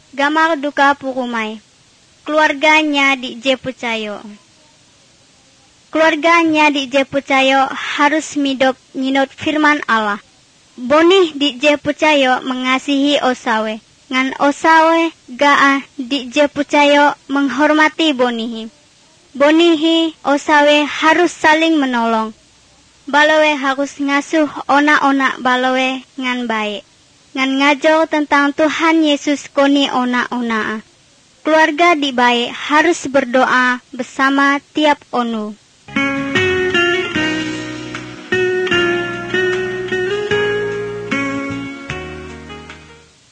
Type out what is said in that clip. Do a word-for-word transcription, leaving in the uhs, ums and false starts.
Gamar duka purumai. Keluarganya di Jepucayo. Keluarganya di Jepucayo harus midop nyinot firman Allah. Bonih di Jepucayo mengasihi Osawe. Ngan Osawe gaa di Jepucayo menghormati Bonihi. Bonihi Osawe harus saling menolong. Balawe harus ngasuh ona-ona balawe ngan baik. Ngan ngajar tentang Tuhan Yesus koni ona-ona. Keluarga di baik harus berdoa bersama tiap onu.